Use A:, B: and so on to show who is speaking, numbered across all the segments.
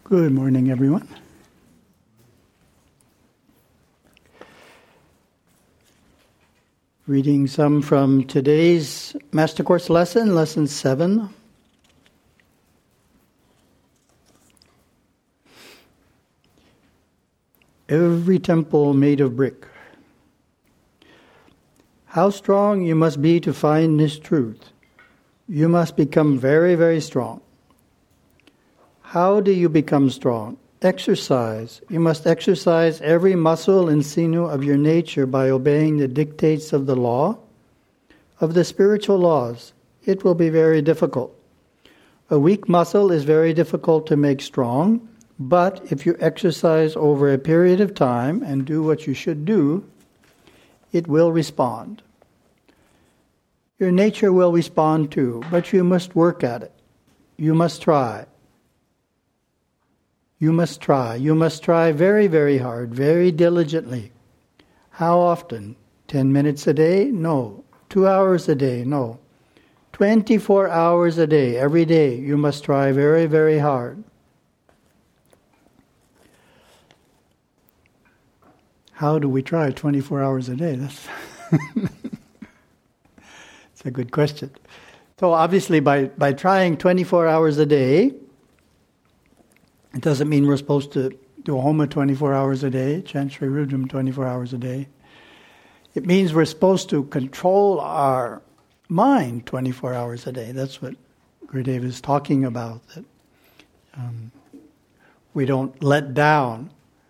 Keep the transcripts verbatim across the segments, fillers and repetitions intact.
A: Good morning, everyone. Reading some from today's Master Course lesson, Lesson seven. Every temple made of brick. How strong you must be to find this truth. You must become very, very strong. How do you become strong? Exercise. You must exercise every muscle and sinew of your nature by obeying the dictates of the law, of the spiritual laws. It will be very difficult. A weak muscle is very difficult to make strong, but if you exercise over a period of time and do what you should do, it will respond. Your nature will respond too, but you must work at it. You must try. You must try. You must try very, very hard, very diligently. How often? Ten minutes a day? No. Two hours a day? No. Twenty-four hours a day, every day, you must try very, very hard. How do we try twenty-four hours a day? That's, that's a good question. So obviously by, by trying twenty-four hours a day, it doesn't mean we're supposed to do Homa twenty-four hours a day, chant Sri Rudram twenty-four hours a day. It means we're supposed to control our mind twenty-four hours a day. That's what Gurudev is talking about, that um, we don't let down.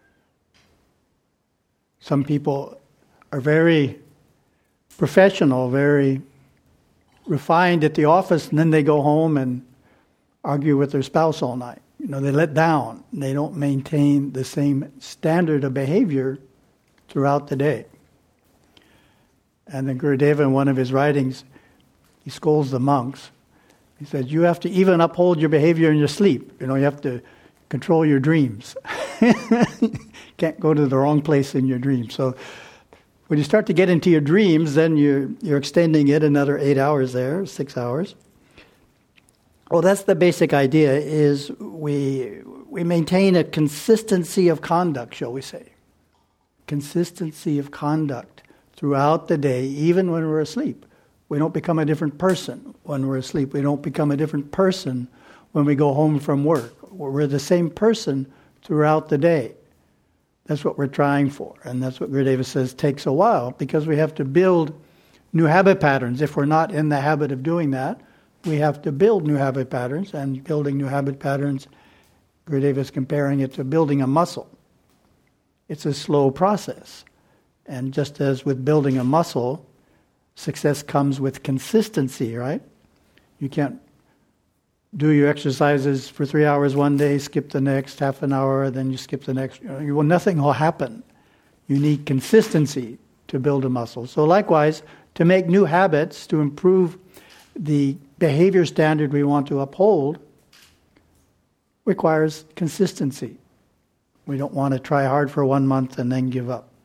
A: Some people are very professional, very refined at the office, and then they go home and argue with their spouse all night. You know, they let down. They don't maintain the same standard of behavior throughout the day. And then Gurudeva, in one of his writings, he scolds the monks. He says, you have to even uphold your behavior in your sleep. You know, you have to control your dreams. Can't go to the wrong place in your dreams. So when you start to get into your dreams, then you're, you're extending it another eight hours there, six hours. Well, that's the basic idea, is we we maintain a consistency of conduct, shall we say. Consistency of conduct throughout the day, even when we're asleep. We don't become a different person when we're asleep. We don't become a different person when we go home from work. We're the same person throughout the day. That's what we're trying for. And that's what Gurudeva says takes a while, because we have to build new habit patterns. If we're not in the habit of doing that, we have to build new habit patterns, and building new habit patterns, Gurudeva is comparing it to building a muscle. It's a slow process. And just as with building a muscle, success comes with consistency, right? You can't do your exercises for three hours one day, skip the next half an hour, then you skip the next. You know, you will, nothing will happen. You need consistency to build a muscle. So likewise, to make new habits, to improve the behavior standard we want to uphold, requires consistency. We don't want to try hard for one month and then give up.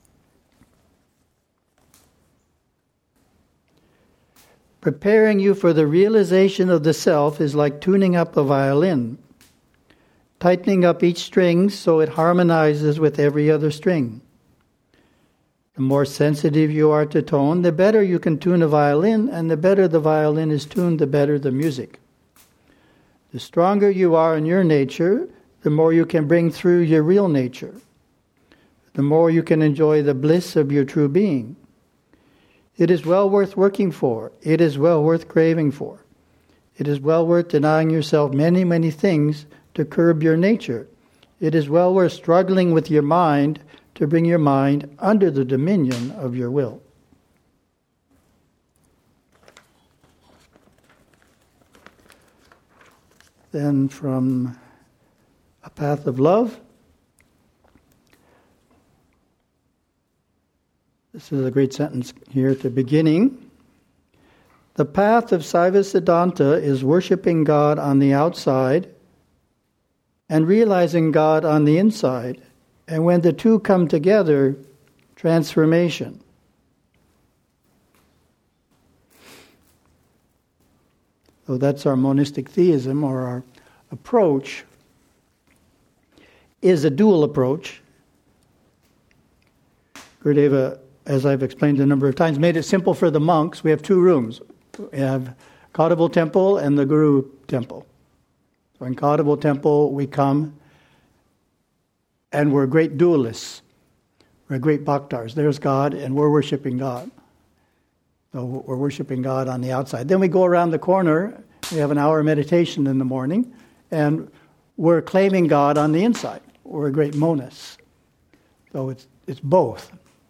A: Preparing you for the realization of the self is like tuning up a violin, tightening up each string so it harmonizes with every other string. The more sensitive you are to tone, the better you can tune a violin, and the better the violin is tuned, the better the music. The stronger you are in your nature, the more you can bring through your real nature. The more you can enjoy the bliss of your true being. It is well worth working for. It is well worth craving for. It is well worth denying yourself many, many things to curb your nature. It is well worth struggling with your mind to bring your mind under the dominion of your will. Then from A Path of Love, this is a great sentence here at the beginning. The path of Saiva Siddhanta is worshiping God on the outside and realizing God on the inside. And when the two come together, transformation. So that's our monistic theism, or our approach is a dual approach. Gurudeva, as I've explained a number of times, made it simple for the monks. We have two rooms. We have Kadavul Temple and the Guru Temple. So in Kadavul Temple, we come and we're great dualists. We're great bhaktars. There's God, and we're worshiping God. So we're worshiping God on the outside. Then we go around the corner. We have an hour of meditation in the morning, and we're claiming God on the inside. We're great monists. So it's it's both.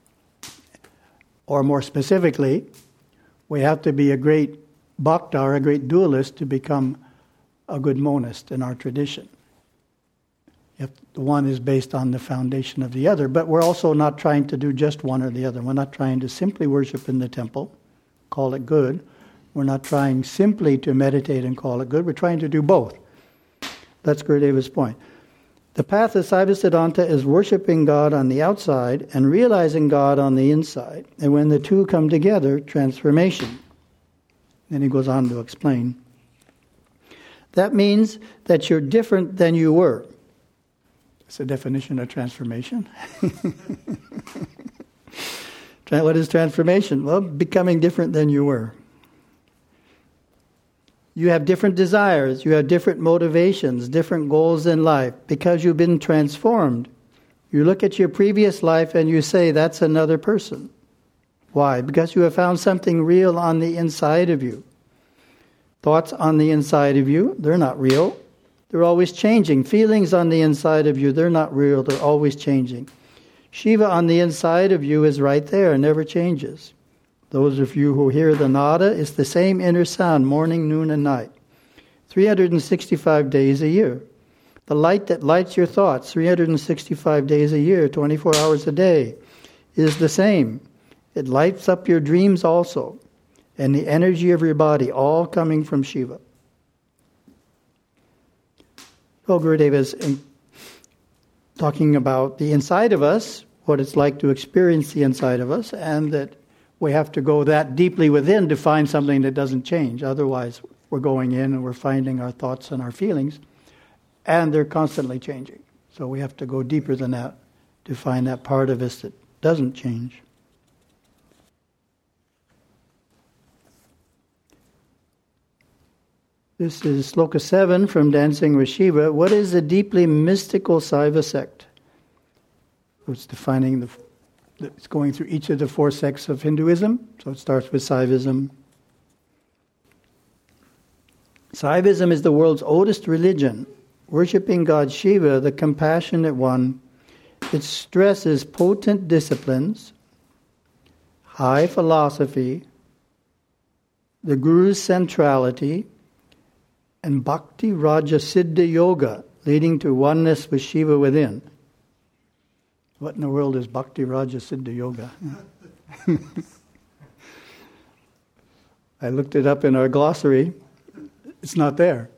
A: Or more specifically, we have to be a great bhaktar, a great dualist, to become a good monist in our tradition. If the one is based on the foundation of the other. But we're also not trying to do just one or the other. We're not trying to simply worship in the temple, call it good. We're not trying simply to meditate and call it good. We're trying to do both. That's Gurudeva's point. The path of Saiva-Siddhanta is worshiping God on the outside and realizing God on the inside. And when the two come together, transformation. Then he goes on to explain. That means that you're different than you were. That's the definition of transformation. What is transformation? Well, becoming different than you were. You have different desires, you have different motivations, different goals in life, because you've been transformed. You look at your previous life and you say, that's another person. Why? Because you have found something real on the inside of you. Thoughts on the inside of you, they're not real. They're always changing. Feelings on the inside of you, they're not real. They're always changing. Shiva on the inside of you is right there, never changes. Those of you who hear the nada, it's the same inner sound, morning, noon, and night. three hundred sixty-five days a year. The light that lights your thoughts, three hundred sixty-five days a year, twenty-four hours a day, is the same. It lights up your dreams also, and the energy of your body, all coming from Shiva. Well, Gurudeva is talking about the inside of us, what it's like to experience the inside of us, and that we have to go that deeply within to find something that doesn't change. Otherwise, we're going in and we're finding our thoughts and our feelings, and they're constantly changing. So we have to go deeper than that to find that part of us that doesn't change. This is Sloka seven from Dancing with Shiva. What is a deeply mystical Saiva sect? It's defining the, it's going through each of the four sects of Hinduism. So it starts with Saivism. Saivism is the world's oldest religion, worshipping God Shiva, the compassionate one. It stresses potent disciplines, high philosophy, the Guru's centrality, and Bhakti Raja Siddha Yoga, leading to oneness with Shiva within. What in the world is Bhakti Raja Siddha Yoga? I looked it up in our glossary. It's not there.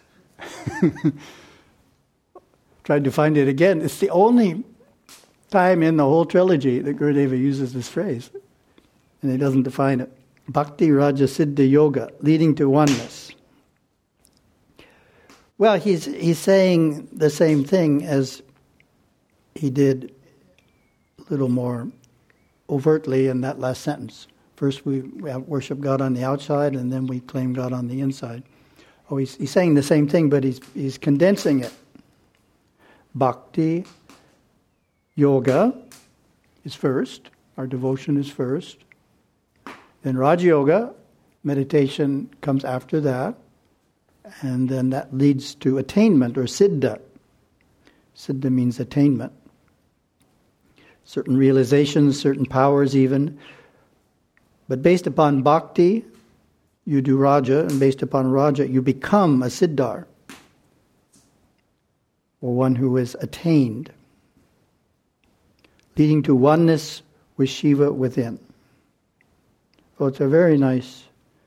A: Tried to find it again. It's the only time in the whole trilogy that Gurudeva uses this phrase, and he doesn't define it. Bhakti Raja Siddha Yoga, leading to oneness. Well, he's he's saying the same thing as he did a little more overtly in that last sentence. First we, we worship God on the outside, and then we claim God on the inside. Oh, he's, he's saying the same thing, but he's he's condensing it. Bhakti, yoga is first. Our devotion is first. Then Raja Yoga, meditation comes after that. And then that leads to attainment, or siddha. Siddha means attainment. Certain realizations, certain powers even. But based upon bhakti, you do raja, and based upon raja, you become a siddhar, or one who is attained, leading to oneness with Shiva within. So it's a very nice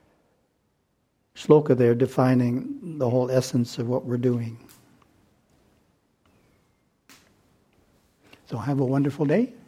A: sloka there defining the whole essence of what we're doing. So have a wonderful day.